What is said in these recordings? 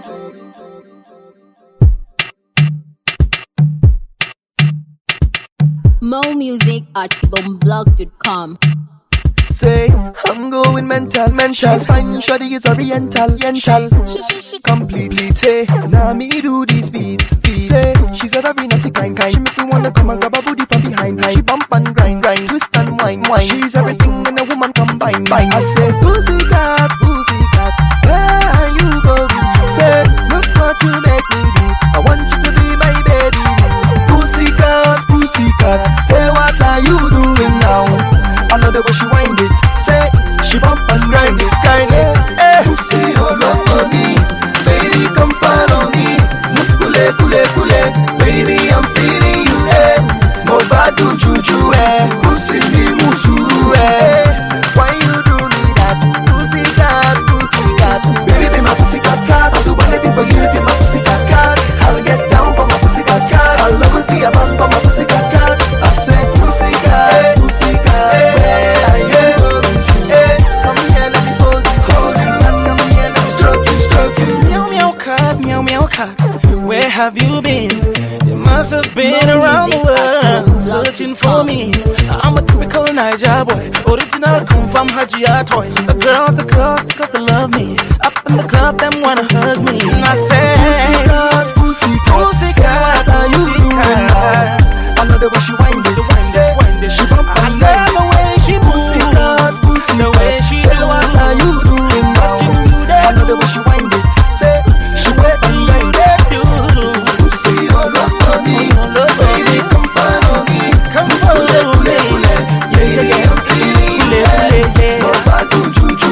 More music at boomblog.com. Say, I'm going mental. She's fine, shawty is oriental. Completely say, now me do these beats. Say, she's a very naughty kind. She make me wanna come and grab her booty from behind. She bump and grind, twist and whine. She's everything in a woman combined. I say, pussycat, where are you going to? Say, look what you make me do. I want you to be my baby. Pussycat, say what are you doing now? I know the way she wind it. Say, she bump and grind it. Pussy all over me, baby come follow me. Muskule kule, baby I'm feeling you. No bad juju, pussy me musu. Why you do me that? Pussycat, baby be my pussycat cat. I'll do anything for you, be my pussycat cat. I'll get down for my pussycat cat. I'll always be a man for my pussycat cat. I say pussycat, where are you going to? Come here, let me hold you. Come here, let me stroke you. Meow cat, where have you been? You must have been around the world searching for me. I'm a typical Naija boy, original come from Hajia toy. The girls, cause they love me. Up in the club, them wanna hug me. And I say, pussycat, what are you doing? I know the way she wind it. She bump and love the way she moves, the way she say, what are you doing now? I know the way she wind it. Say, she wet and grind it. Pussy all over me, baby come follow me. Come kule, yeah, I'm feeling it. No bad juju,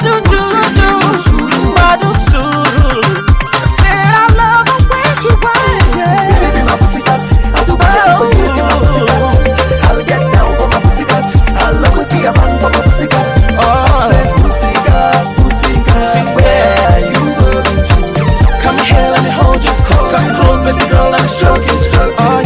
badu suru. Said I love the way she winds. Baby be my pussycat, I'll do whatever for you, be my pussycat. I'll get down for my pussycat. I'll always be a man for my pussycat. I said pussycat, where are you going to? Come here, let me hold you. Come close, baby girl, let me stroke you.